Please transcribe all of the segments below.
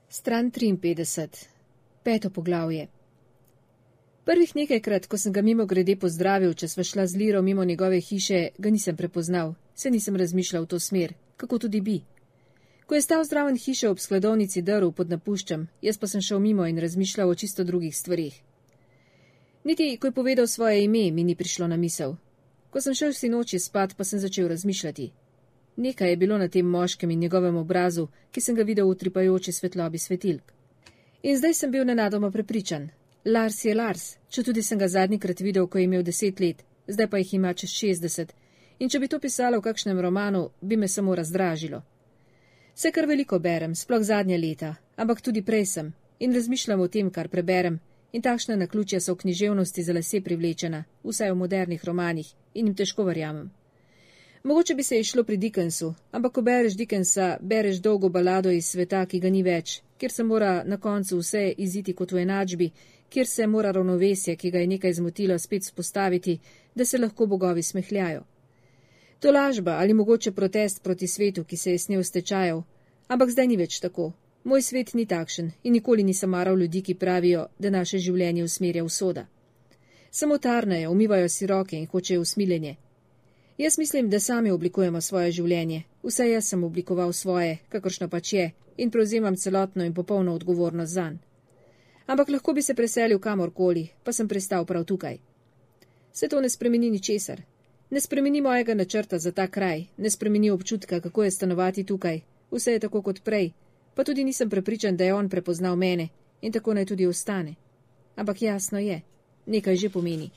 Stran 53. 5. poglavje. Prvih nekajkrat, ko sem ga mimo grede pozdravil, če sva šla z Liro mimo njegove hiše, ga nisem prepoznal, se nisem razmišljal v to smer, kako tudi bi. Ko je stal zraven hiše ob skladovnici drv pod napuščem, jaz pa sem šel mimo in razmišljal o čisto drugih stvarih. Niti, ko je povedal svoje ime, mi ni prišlo na misel. Ko sem šel sinoči spat, pa sem začel razmišljati. Nekaj je bilo na tem moškem in njegovem obrazu, ki sem ga videl v utripajoči svetlobi svetilk. In zdaj sem bil nenadoma prepričan. Lars je Lars, četudi sem ga zadnjikrat videl, ko je imel 10 let, zdaj pa jih ima čez 60. In če bi to pisalo v kakšnem romanu, bi me samo razdražilo. Se kar veliko berem, sploh zadnja leta, ampak tudi prej sem in razmišljam o tem, kar preberem, in takšna naključja so v književnosti za lase privlečena, vsaj v modernih romanih, in jim težko verjamem. Mogoče bi se išlo pri Dickensu, ampak ko bereš Dickensa, bereš dolgo balado iz sveta, ki ga ni več, kjer se mora na koncu vse iziti kot v enačbi, kjer se mora ravnovesje, ki ga je nekaj zmotilo, spet spostaviti, da se lahko bogovi smehljajo. To lažba ali mogoče protest proti svetu, ki se je snel stečajev, ampak zdaj ni več tako. Moj svet ni takšen in nikoli nisem maral ljudi, ki pravijo, da naše življenje usmerja usoda. Samo tarnajo, umivajo si roke in hočejo usmiljenje. Jaz mislim, da sami oblikujemo svoje življenje, vse jaz sem oblikoval svoje, kakršno pač je, in prevzemam celotno in popolno odgovornost zanj. Ampak lahko bi se preselil kamorkoli, pa sem pristal prav tukaj. Vse to ne spremeni ničesar. Ne spremeni mojega načrta za ta kraj, ne spremeni občutka, kako je stanovati tukaj, vse je tako kot prej, pa tudi nisem prepričan, da je on prepoznal mene in tako naj tudi ostane. Ampak jasno je, nekaj že pomeni.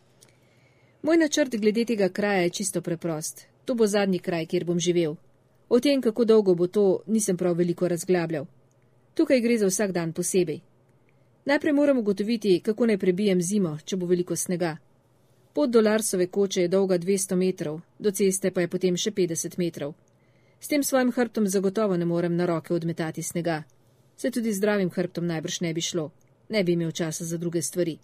Moj načrt glede tega kraja je čisto preprost. To bo zadnji kraj, kjer bom živel. O tem, kako dolgo bo to, nisem prav veliko razglabljal. Tukaj gre za vsak dan posebej. Najprej moram ugotoviti, kako naj prebijem zimo, če bo veliko snega. Pot do Larsove koče je dolga 200 metrov, do ceste pa je potem še 50 metrov. S tem svojim hrbtom zagotovo ne morem na roke odmetati snega. Se tudi zdravim hrbtom najbrž ne bi šlo. Ne bi imel časa za druge stvari.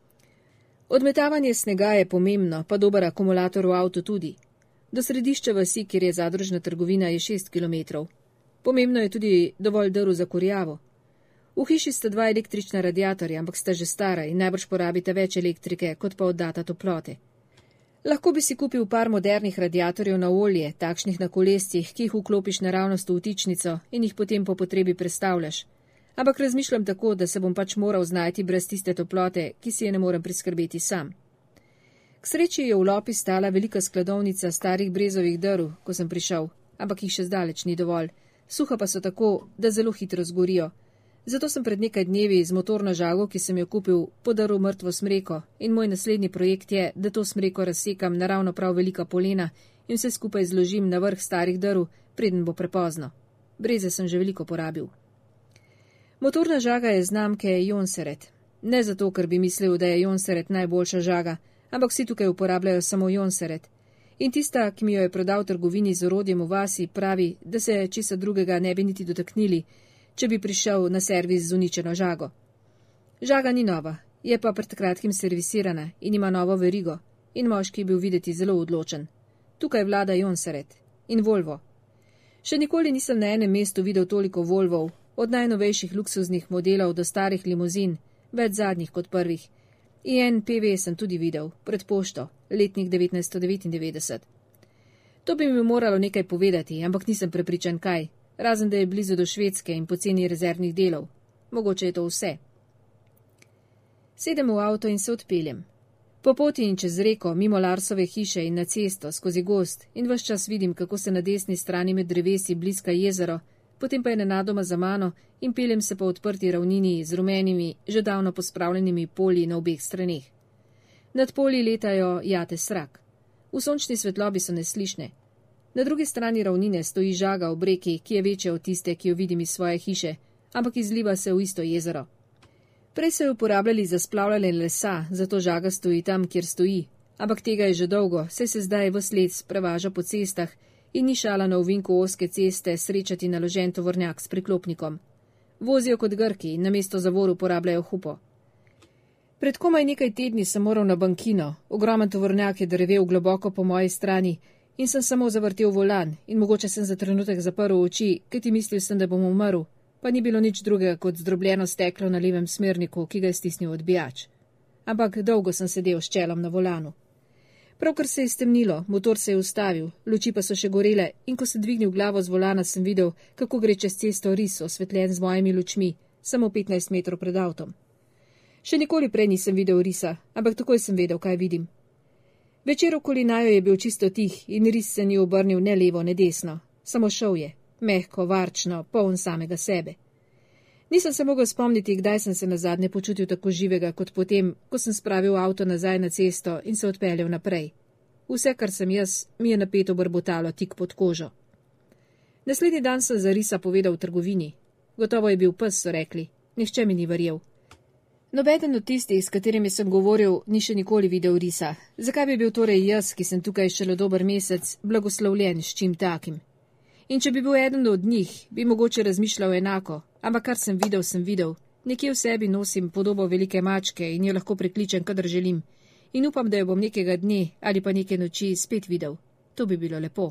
Odmetavanje snega je pomembno, pa dober akumulator v avtu tudi. Do središča vasi, kjer je zadružna trgovina, je 6 kilometrov. Pomembno je tudi dovolj drv za kurjavo. V hiši sta 2 električna radiatorja, ampak sta že stara in najbrž porabite več elektrike, kot pa oddata toplote. Lahko bi si kupil par modernih radiatorjev na olje, takšnih na kolescih, ki jih vklopiš naravnost v vtičnico in jih potem po potrebi prestavljaš. Ampak razmišljam tako, da se bom pač moral znajti brez tiste toplote, ki si je ne morem priskrbeti sam. K sreči je v lopi stala velika skladovnica starih brezovih drv, ko sem prišel, ampak jih še zdaleč ni dovolj. Suha pa so tako, da zelo hitro zgorijo. Zato sem pred nekaj dnevi z motorno žago, ki sem jo kupil, podaril mrtvo smreko in moj naslednji projekt je, da to smreko razsekam na ravno prav velika polena in vse skupaj zložim na vrh starih drv, preden bo prepozno. Breze sem že veliko porabil. Motorna žaga je znamke Jonseret. Ne zato, ker bi mislil, da je Jonseret najboljša žaga, ampak vsi tukaj uporabljajo samo Jonseret. In tista, ki mi jo je prodal trgovini z orodjem v vasi, pravi, da se česa drugega ne bi niti dotaknili, če bi prišel na servis z uničeno žago. Žaga ni nova, je pa pred kratkim servisirana in ima novo verigo. In moški je bil videti zelo odločen. Tukaj vlada Jonseret in Volvo. Še nikoli nisem na enem mestu videl toliko Volvov, od najnovejših luksuznih modelov do starih limuzin, več zadnjih kot prvih. In PV sem tudi videl, pred pošto, letnik 1999. To bi mi moralo nekaj povedati, ampak nisem prepričan kaj, razen da je blizu do Švedske in poceni rezervnih delov. Mogoče je to vse. Sedem v avto in se odpeljem. Po poti in čez reko, mimo Larsove hiše in na cesto, skozi gozd, in ves čas vidim, kako se na desni strani med drevesi bliska jezero, potem pa je nenadoma za mano in peljem se po odprti ravnini z rumenimi, že davno pospravljenimi polji na obeh straneh. Nad polji letajo jate srak. V sončni svetlobi so neslišne. Na drugi strani ravnine stoji žaga ob reki, ki je večja od tiste, ki jo vidim iz svoje hiše, ampak izliva se v isto jezero. Prej so jo uporabljali za splavljanje lesa, zato žaga stoji tam, kjer stoji, ampak tega je že dolgo, saj se zdaj ves let prevaža po cestah in ni šala na ovinku ozke ceste srečati naložen tovornjak s priklopnikom. Vozijo kot Grki in namesto zavor uporabljajo hupo. Pred komaj nekaj tedni sem moral na bankino, ogromen tovornjak je drevel globoko po moji strani in sem samo zavrtel volan in mogoče sem za trenutek zaprl oči, kajti mislil sem, da bom umrl, pa ni bilo nič drugega kot zdrobljeno steklo na levem smerniku, ki ga je stisnil odbijač. Ampak dolgo sem sedel s čelom na volanu. Pravkar se je stemnilo, motor se je ustavil, luči pa so še gorele in ko sem dvignil glavo z volana, sem videl, kako gre čez cesto ris, osvetljen z mojimi lučmi, samo 15 metrov pred avtom. Še nikoli prej nisem videl risa, ampak takoj sem vedel, kaj vidim. Večer okoli naju je bil čisto tih in ris se ni obrnil ne levo, ne desno. Samo šel je, mehko, varčno, poln samega sebe. Nisem se mogel spomniti, kdaj sem se nazadnje počutil tako živega, kot potem, ko sem spravil avto nazaj na cesto in se odpeljal naprej. Vse, kar sem jaz, mi je napeto brbotalo tik pod kožo. Naslednji dan sem za risa povedal v trgovini. Gotovo je bil pes, so rekli. Nihče mi ni verjel. Nobeden od tistih, s katerimi sem govoril, ni še nikoli videl risa. Zakaj bi bil torej jaz, ki sem tukaj šele dober mesec, blagoslovljen s čim takim? In če bi bil eden od njih, bi mogoče razmišljal enako, ampak kar sem videl. Nekje v sebi nosim podobo velike mačke in jo lahko prekličem, kadar želim. In upam, da jo bom nekega dne ali pa neke noči spet videl. To bi bilo lepo.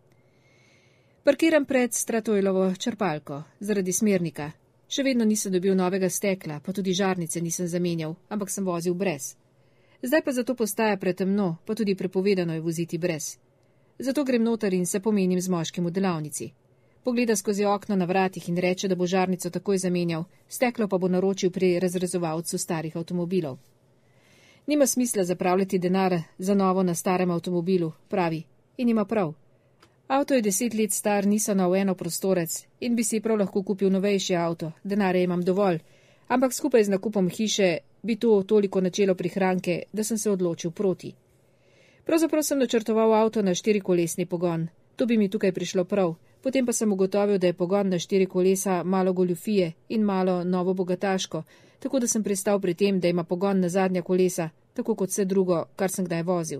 Parkiram pred Statoilovo črpalko, zaradi smernika. Še vedno nisem dobil novega stekla, pa tudi žarnice nisem zamenjal, ampak sem vozil brez. Zdaj pa zato postaja pretemno, pa tudi prepovedano je voziti brez. Zato grem noter in se pomenim z moškim v delavnici. Pogleda skozi okno na vratih in reče, da bo žarnico takoj zamenjal, steklo pa bo naročil pri razrezovalcu starih avtomobilov. Nima smisla zapravljati denar za novo na starem avtomobilu, pravi, in ima prav. Avto je 10 let star, niso na enoprostorec in bi si prav lahko kupil novejši avto, denarja imam dovolj, ampak skupaj z nakupom hiše bi to toliko načelo prihranke, da sem se odločil proti. Pravzaprav sem načrtoval avto na 4-kolesni pogon, to bi mi tukaj prišlo prav, potem pa sem ugotovil, da je pogon na 4 kolesa malo goljufije in malo novo bogataško, tako da sem pristal pri tem, da ima pogon na zadnja kolesa, tako kot vse drugo, kar sem kdaj vozil.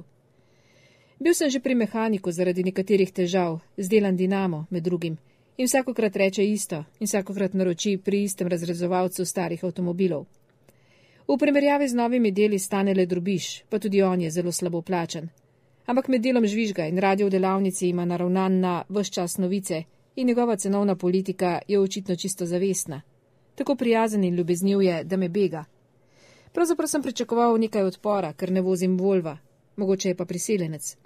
Bil sem že pri mehaniku zaradi nekaterih težav, zdelan dinamo med drugim, in vsakokrat reče isto in vsakokrat naroči pri istem razrezovalcu starih avtomobilov. V primerjavi z novimi deli stane le drobiž, pa tudi on je zelo slabo plačan. Ampak med delom žvižga in radio v delavnici ima naravnan na ves čas novice in njegova cenovna politika je očitno čisto zavestna. Tako prijazen in ljubezniv je, da me bega. Pravzaprav sem pričakoval nekaj odpora, ker ne vozim Volva, mogoče je pa priseljenec.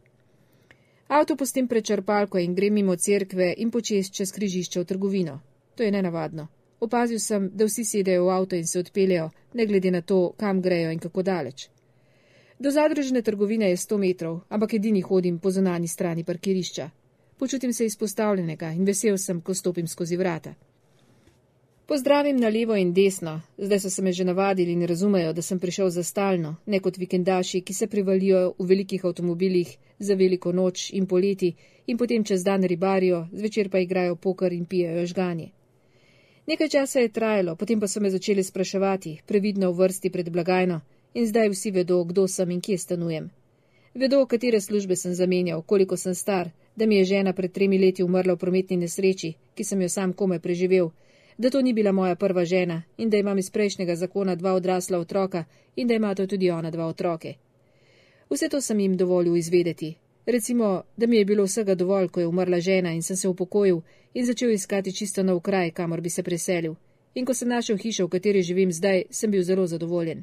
Avto pustim pred črpalko in grem mimo cerkve in počez čez križišče v trgovino. To je nenavadno. Opazil sem, da vsi sedejo v avto in se odpeljejo, ne glede na to, kam grejo in kako daleč. Do zadružene trgovine je 100 metrov, ampak edini hodim po zunanji strani parkirišča. Počutim se izpostavljenega in vesel sem, ko stopim skozi vrata. Pozdravim na levo in desno, zdaj so se me že navadili in razumejo, da sem prišel za stalno, ne kot vikendaši, ki se privalijo v velikih avtomobilih za veliko noč in poleti in potem čez dan ribarijo, zvečer pa igrajo poker in pijejo žganje. Nekaj časa je trajalo, potem pa so me začeli spraševati, previdno v vrsti pred blagajno, in zdaj vsi vedo, kdo sem in kje stanujem. Vedo, katere službe sem zamenjal, koliko sem star, da mi je žena pred 3 leti umrla v prometni nesreči, ki sem jo sam komaj preživel, da to ni bila moja prva žena in da imam iz prejšnjega zakona 2 odrasla otroka in da imata tudi ona 2 otroke. Vse to sem jim dovolil izvedeti. Recimo, da mi je bilo vsega dovolj, ko je umrla žena in sem se upokojil in začel iskati čisto nov kraj, kamor bi se preselil. In ko sem našel hišo, v kateri živim zdaj, sem bil zelo zadovoljen.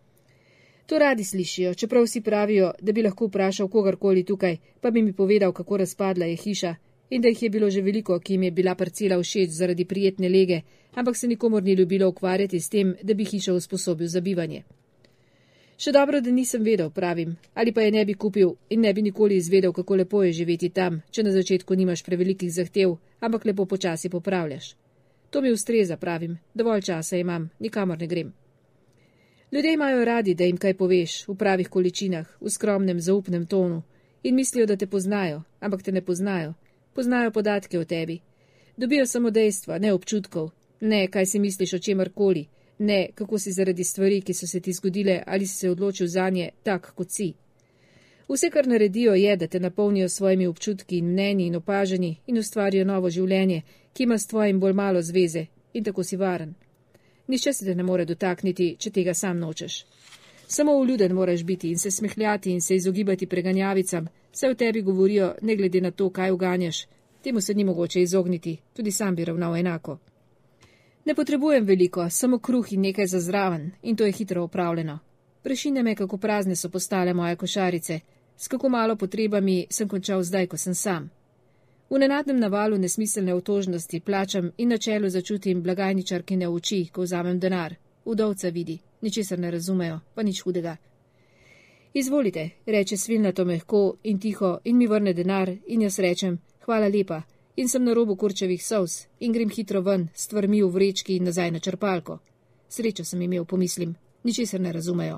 To radi slišijo, čeprav vsi pravijo, da bi lahko vprašal kogarkoli tukaj, pa bi mi povedal, kako razpadla je hiša in da jih je bilo že veliko, ki jim je bila parcela všeč zaradi prijetne lege, ampak se nikomor ni ljubilo ukvarjati s tem, da bi hišo usposobil za bivanje. Še dobro, da nisem vedel, pravim, ali pa je ne bi kupil in ne bi nikoli izvedel, kako lepo je živeti tam, če na začetku nimaš prevelikih zahtev, ampak lepo počasi popravljaš. To mi ustreza, pravim, dovolj časa imam, nikamor ne grem. Ljudje imajo radi, da jim kaj poveš, v pravih količinah, v skromnem, zaupnem tonu in mislijo, da te poznajo, ampak te ne poznajo. Poznajo podatke o tebi. Dobijo samo dejstva, ne občutkov, ne, kaj si misliš o čemarkoli, ne, kako si zaradi stvari, ki so se ti zgodile ali si se odločil zanje, tak kot si. Vse, kar naredijo, je, da te napolnijo svojimi občutki in mnenji in opažanji in ustvarijo novo življenje, ki ima s tvojim bolj malo zveze in tako si varen. Nihče se te ne more dotakniti, če tega sam nočeš. Samo vljuden moraš biti in se smehljati in se izogibati preganjavicam, saj v tebi govorijo, ne glede na to, kaj uganjaš. Temu se ni mogoče izogniti, tudi sam bi ravnal enako. Ne potrebujem veliko, samo kruh in nekaj za zraven, in to je hitro opravljeno. Prešine me, kako prazne so postale moje košarice, s kako malo potrebami sem končal zdaj, ko sem sam. V nenadnem navalu nesmiselne otožnosti plačam in na čelu začutim blagajničarkine oči, ko vzamem denar. Udovca vidi, ničesar ne razumejo, pa nič hudega. Izvolite, reče svilnato mehko in tiho in mi vrne denar in jaz rečem, hvala lepa, in sem na robu kurčevih solz in grem hitro ven, s stvarmi v vrečki in nazaj na črpalko. Srečo sem imel, pomislim, ničesar ne razumejo.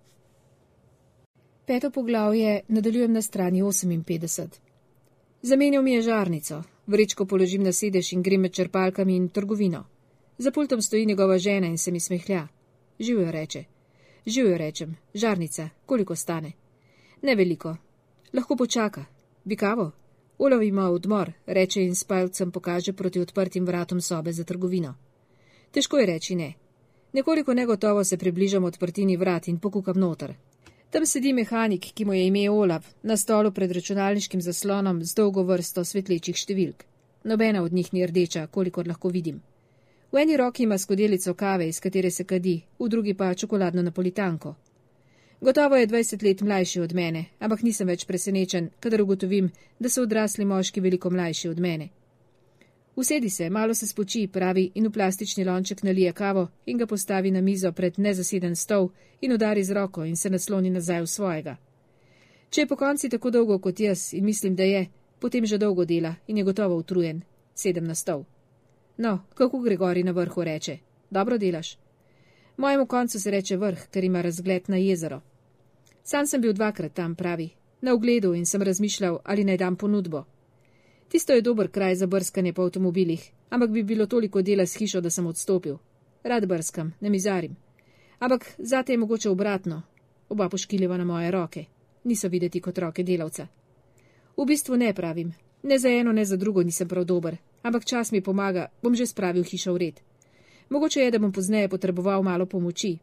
5. poglavje nadaljujem na strani 58. Zamenjal mi je žarnico, vrečko položim na sedež in grem med črpalkami in trgovino. Za pultom stoji njegova žena in se mi smehlja. Živjo reče. Živjo rečem, žarnica, koliko stane? Ne veliko. Lahko počaka. Bi kavo? Olav ima odmor, reče in s palcem pokaže proti odprtim vratom sobe za trgovino. Težko je reči ne. Nekoliko negotovo se približam odprtini vrat in pokukam noter. Tam sedi mehanik, ki mu je ime Olav, na stolu pred računalniškim zaslonom z dolgo vrsto svetlečih številk. Nobena od njih ni rdeča, kolikor lahko vidim. V eni roki ima skodelico kave, iz katere se kadi, v drugi pa čokoladno napolitanko. Gotovo je 20 let mlajši od mene, ampak nisem več presenečen, kadar ugotovim, da so odrasli moški veliko mlajši od mene. Usedi se, malo se spoči, pravi, in v plastični lonček nalije kavo in ga postavi na mizo pred nezaseden stol in udari z roko in se nasloni nazaj v svojega. Če je po konci tako dolgo kot jaz in mislim, da je, potem že dolgo dela in je gotovo utrujen. Sedem na stol. No, kako gre gori na vrhu, reče. Dobro delaš. Mojemu koncu se reče vrh, ker ima razgled na jezero. Sam sem bil 2krat tam, pravi, na ogledu in sem razmišljal, ali naj dam ponudbo. Tisto je dober kraj za brskanje po avtomobilih, ampak bi bilo toliko dela s hišo, da sem odstopil. Rad brskam, ne mizarim. Ampak zate je mogoče obratno. Oba poškiljeva na moje roke. Niso videti kot roke delavca. V bistvu ne, pravim. Ne za eno, ne za drugo nisem prav dober, ampak čas mi pomaga, bom že spravil hišo v red. Mogoče je, da bom pozneje potreboval malo pomoči.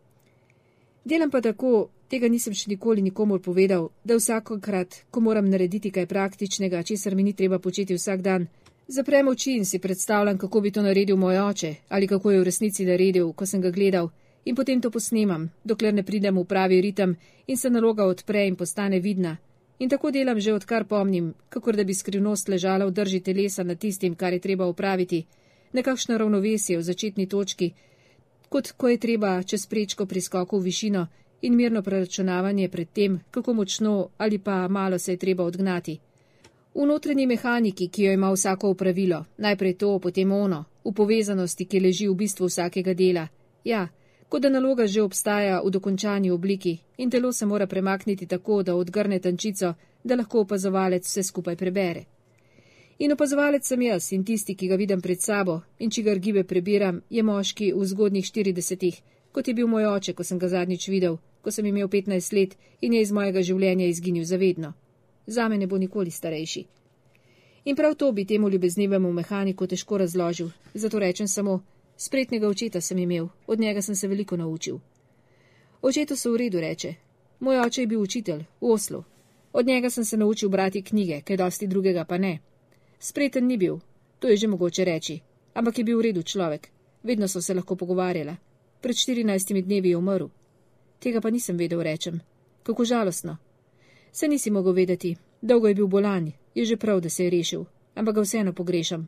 Delam pa tako, tega nisem še nikoli nikomur povedal, da vsakokrat, ko moram narediti kaj praktičnega, česar mi ni treba početi vsak dan, zaprem oči in si predstavljam, kako bi to naredil moj oče ali kako je v resnici naredil, ko sem ga gledal, in potem to posnemam, dokler ne pridem v pravi ritem in se naloga odpre in postane vidna. In tako delam že odkar pomnim, kakor da bi skrivnost ležala v drži telesa nad tistim, kar je treba opraviti, nekakšno ravnovesje v začetni točki, kot ko je treba čez prečko pri skoku v višino in mirno preračunavanje pred tem, kako močno ali pa malo se je treba odgnati. V notranji mehaniki, ki jo ima vsako opravilo, najprej to, potem ono, v povezanosti, ki leži v bistvu vsakega dela. Ja, kot da naloga že obstaja v dokončani obliki in telo se mora premakniti tako, da odgrne tančico, da lahko opazovalec vse skupaj prebere. In opazovalec sem jaz in tisti, ki ga vidim pred sabo in čigar gibe prebiram, je moški v zgodnjih 40-ih, kot je bil moj oče, ko sem ga zadnjič videl, ko sem imel 15 let in je iz mojega življenja izginil zavedno. Zame ne bo nikoli starejši. In prav to bi temu ljubeznivemu mehaniku težko razložil, zato rečem samo, spretnega očeta sem imel, od njega sem se veliko naučil. Očetu so v redu, reče. Moj oče je bil učitelj, v Oslu. Od njega sem se naučil brati knjige, kaj dosti drugega pa ne. Spreten ni bil, to je že mogoče reči, ampak je bil v redu človek. Vedno so se lahko pogovarjala. Pred 14 dnevi je umrl. Tega pa nisem vedel, rečem. Kako žalostno. Se nisi mogel vedeti, dolgo je bil bolan, je že prav, da se je rešil, ampak ga vseeno pogrešam.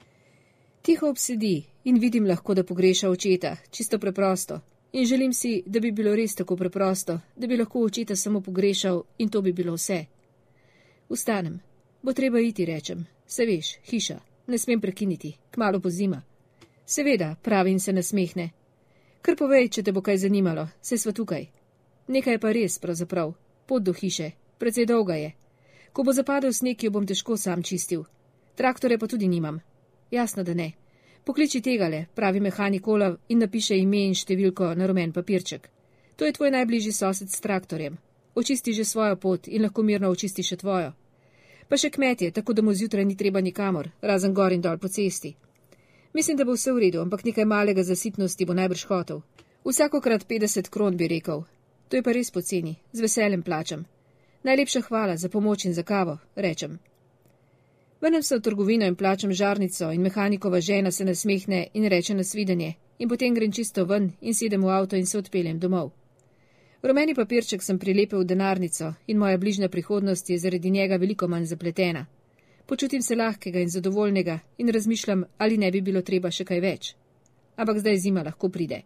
Tiho obsedi in vidim lahko, da pogreša očeta, čisto preprosto. In želim si, da bi bilo res tako preprosto, da bi lahko očeta samo pogrešal in to bi bilo vse. Vstanem. Bo treba iti, rečem. Se veš, hiša, ne smem prekiniti, kmalu bo zima. Seveda, pravi in se nasmehne. Kar povej, če te bo kaj zanimalo, saj sva tukaj. Nekaj je pa res, pravzaprav. Pot do hiše, precej dolga je. Ko bo zapadel sneg, jo bom težko sam čistil. Traktore pa tudi nimam. Jasno, da ne. Pokliči tegale, pravi mehanik Olav in napiše ime in številko na rumen papirček. To je tvoj najbližji sosed s traktorjem. Očisti že svojo pot in lahko mirno očisti še tvojo. Pa še kmetje, tako da mu zjutraj ni treba nikamor, razen gor in dol po cesti. Mislim, da bo vse v redu, ampak nekaj malega zasitnosti bo najbrž hotel. Vsakokrat 50 kron bi rekel. To je pa res poceni, z veseljem plačam. Najlepša hvala za pomoč in za kavo, rečem. Vrnem se v trgovino in plačam žarnico in mehanikova žena se nasmehne in reče nasvidenje in potem grem čisto ven in sedem v avto in se odpeljem domov. Rumeni papirček sem prilepil v denarnico in moja bližnja prihodnost je zaradi njega veliko manj zapletena. Počutim se lahkega in zadovoljnega in razmišljam, ali ne bi bilo treba še kaj več. Ampak zdaj zima lahko pride.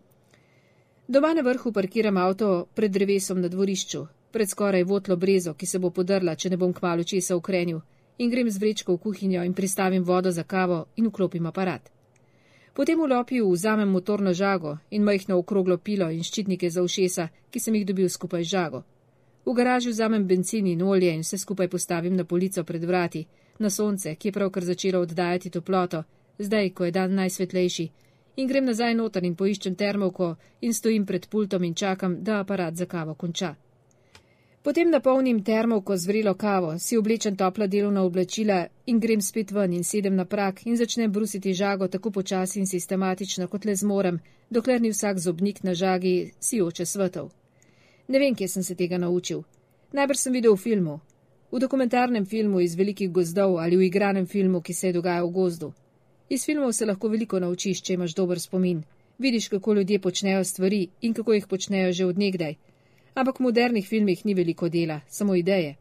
Doma na vrhu parkiram avto pred drevesom na dvorišču, pred skoraj votlo brezo, ki se bo podrla, če ne bom kmalu česa ukrenil, in grem z vrečko v kuhinjo in pristavim vodo za kavo in vklopim aparat. Potem v lopiju vzamem motorno žago in majhno okroglo pilo in ščitnike za ušesa, ki sem jih dobil skupaj z žago. V garaži vzamem bencin in olje in vse skupaj postavim na polico pred vrati, na sonce, ki je pravkar začelo oddajati toploto, zdaj, ko je dan najsvetlejši, in grem nazaj noter in poiščem termovko in stojim pred pultom in čakam, da aparat za kavo konča. Potem napolnim termovko z vrelo kavo, si oblečem topla delovna oblačila in grem spet ven in sedem na prak in začnem brusiti žago tako počasi in sistematično, kot le zmorem, dokler ni vsak zobnik na žagi sijoče svetov. Ne vem, kje sem se tega naučil. Najbrž sem videl v filmu. V dokumentarnem filmu iz velikih gozdov ali v igranem filmu, ki se je dogajal v gozdu. Iz filmov se lahko veliko naučiš, če imaš dober spomin. Vidiš, kako ljudje počnejo stvari in kako jih počnejo že od nekdaj. Ampak v modernih filmih ni veliko dela, samo ideje.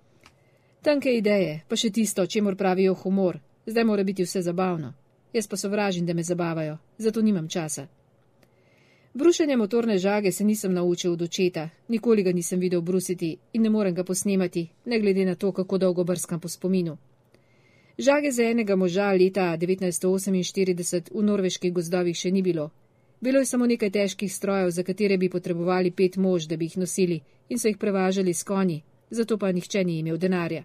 Tanke ideje, pa še tisto, čemur pravijo humor. Zdaj mora biti vse zabavno. Jaz pa sovražim, da me zabavajo, zato nimam časa. Brušenje motorne žage se nisem naučil od očeta, nikoli ga nisem videl brusiti in ne morem ga posnemati, ne glede na to, kako dolgo brskam po spominu. Žage za enega moža leta 1948 v norveških gozdovih še ni bilo. Bilo je samo nekaj težkih strojev, za katere bi potrebovali 5 mož, da bi jih nosili in so jih prevažali s konji, zato pa nihče ni imel denarja.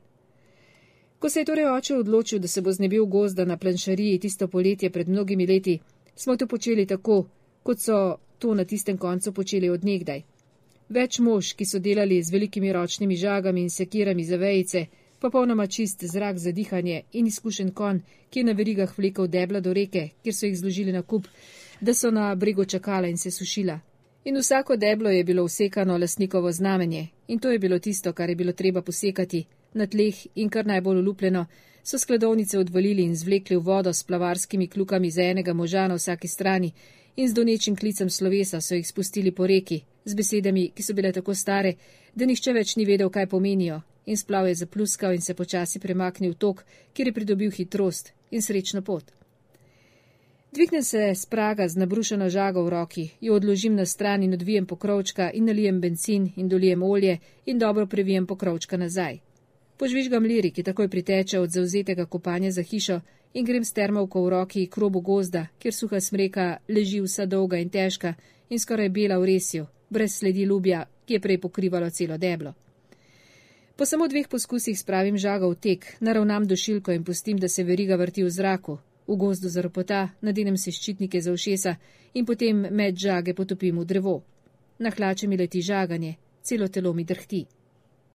Ko se je torej oče odločil, da se bo znebil gozda na planšariji tisto poletje pred mnogimi leti, smo to počeli tako, kot so to na tistem koncu počeli od nekdaj. Več mož, ki so delali z velikimi ročnimi žagami in sekirami za vejice, popolnoma čist zrak za dihanje in izkušen konj, ki je na verigah vlekel debla do reke, kjer so jih zložili na kup, da so na bregu čakala in se sušila. In vsako deblo je bilo vsekano lastnikovo znamenje in to je bilo tisto, kar je bilo treba posekati. Na tleh in kar najbolj olupljeno so skladovnice odvalili in zvlekli v vodo s plavarskimi klukami za enega moža na vsaki strani in z donečim klicem slovesa so jih spustili po reki, z besedami, ki so bile tako stare, da nihče več ni vedel, kaj pomenijo, in splav je zapluskal in se počasi premaknil v tok, kjer je pridobil hitrost in srečno pot. Dvignem se s praga z nabrušeno žago v roki, jo odložim na stran in odvijem pokrovčka in nalijem bencin in dolijem olje in dobro previjem pokrovčka nazaj. Požvižgam Liri, ki takoj priteče od zavzetega kopanja za hišo in grem s termovko v roki k robu gozda, kjer suha smreka leži vsa dolga in težka in skoraj bela v resju, brez sledi lubja, ki je prej pokrivalo celo deblo. Po samo 2 poskusih spravim žago v tek, naravnam dušilko in pustim, da se veriga vrti v zraku. V gozdu zaropota, nadenem se ščitnike za ušesa in potem med žage potopim v drevo. Na hlače mi leti žaganje, celo telo mi drhti.